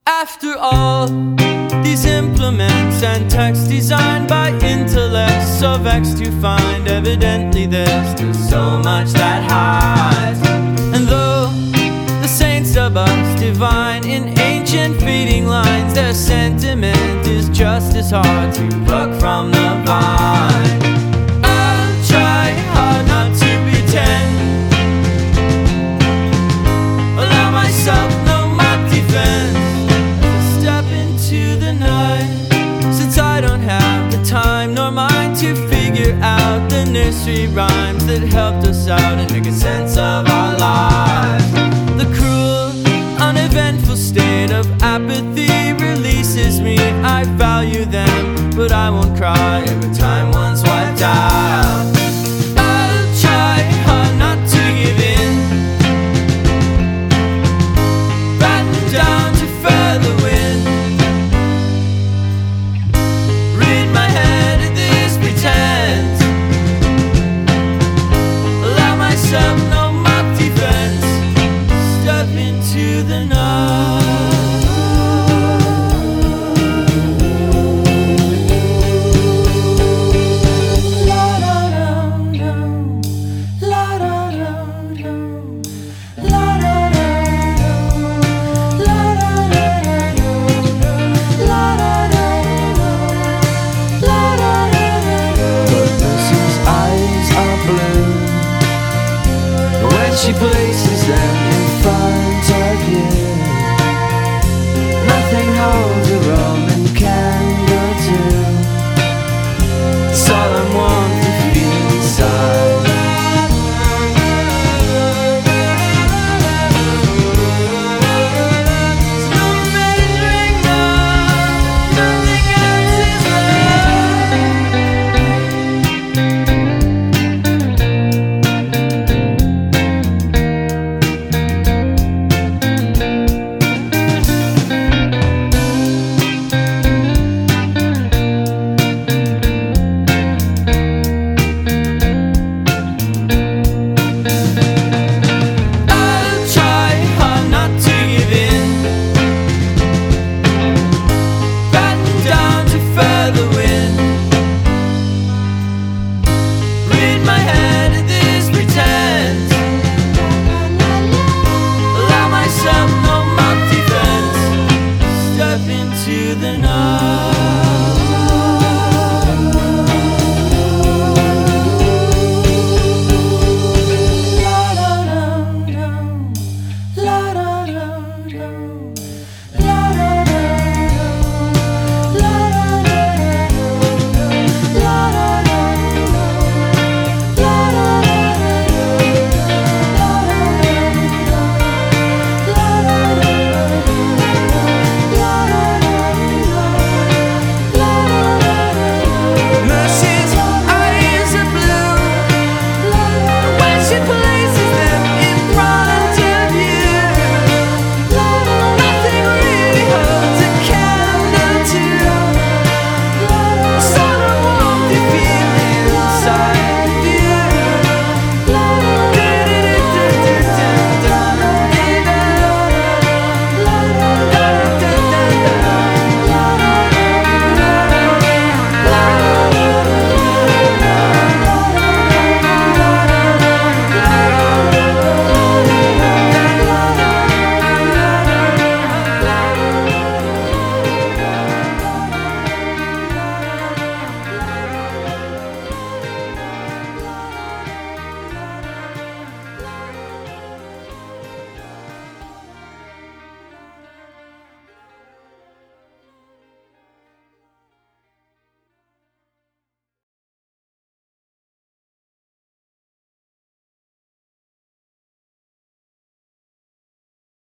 After all, these implements and texts designed by intellects so vexed to find evidently there's still so much that hides. And though the saints dub us divine in ancient feeding lines, their sentiment is just as hard to pluck from the vine. I'll try hard not to pretend, allow myself no mock defense, step into the night, since I don't have the time nor mind to figure out the nursery rhymes that helped us out and make a sense of our lives. The cruel, uneventful state of apathy releases me. I value them, but I won't cry every time one's wiped out.